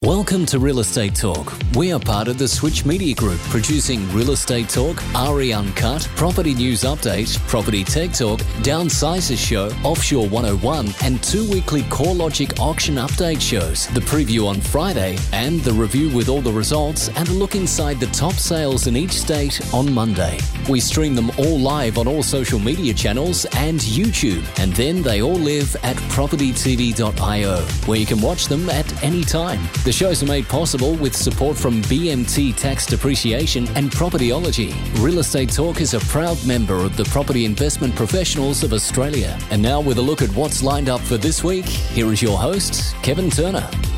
Welcome to Real Estate Talk. We are part of the Switch Media Group, producing Real Estate Talk, RE Uncut, Property News Update, Property Tech Talk, Downsizers Show, Offshore 101, and 2 weekly CoreLogic auction update shows, the preview on Friday, and the review with all the results, and a look inside the top sales in each state on Monday. We stream them all live on all social media channels and YouTube, and then they all live at propertytv.io, where you can watch them at any time. The shows are made possible with support from BMT Tax Depreciation and Propertyology. Real Estate Talk is a proud member of the Property Investment Professionals of Australia. And now with a look at what's lined up for this week, here is your host, Kevin Turner.